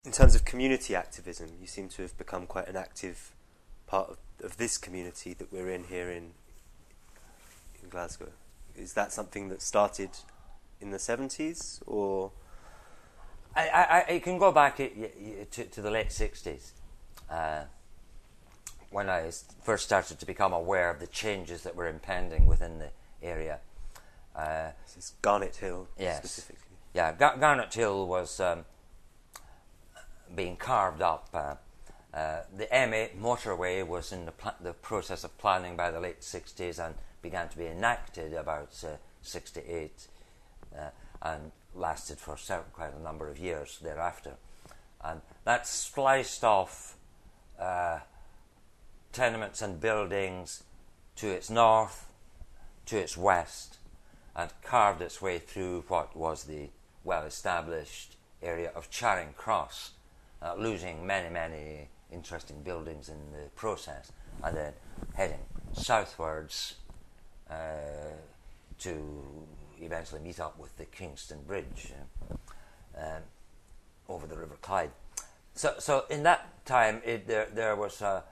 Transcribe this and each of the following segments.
In terms of community activism, you seem to have become quite an active part of this community that we're in here in Glasgow. Is that something that started in the 70s, or...? I can go back to the late 60s, when I first started to become aware of the changes that were impending within the area. This is Garnet Hill, yes. Specifically. Yeah, Garnet Hill was being carved up. The M8 motorway was in the process of planning by the late 60s and began to be enacted about 68 and lasted for quite a number of years thereafter. And that spliced off tenements and buildings to its north, to its west, and carved its way through what was the well-established area of Charing Cross, losing many interesting buildings in the process, and then heading southwards to eventually meet up with the Kingston Bridge over the River Clyde. So in that time, there was a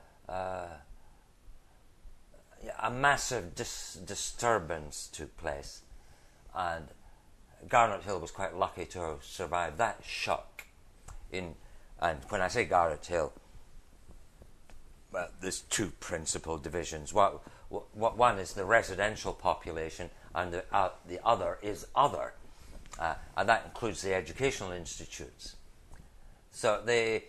massive disturbance took place, and Garnet Hill was quite lucky to have survived that shock. And when I say Garnet Hill, well, there's two principal divisions. One is the residential population, and the other is other, and that includes the educational institutes. So the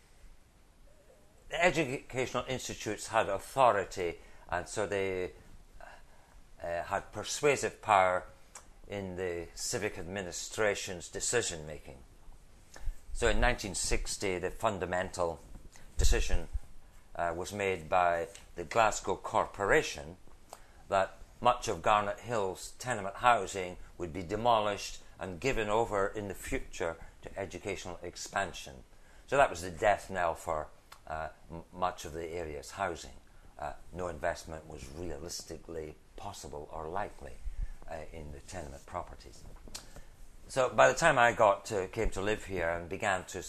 educational institutes had authority, and so they had persuasive power in the civic administration's decision making. So in 1960, the fundamental decision was made by the Glasgow Corporation that much of Garnet Hill's tenement housing would be demolished and given over in the future to educational expansion. So that was the death knell for much of the area's housing. No investment was realistically possible or likely in the tenement properties. So by the time I came to live here and began to,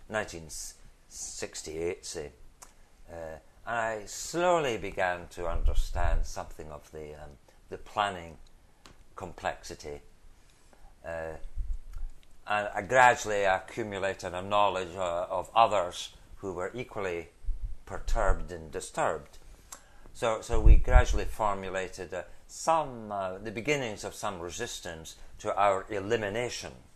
1968, say, I slowly began to understand something of the planning complexity, and I gradually accumulated a knowledge of others who were equally perturbed and disturbed. So we gradually formulated the beginnings of some resistance to our elimination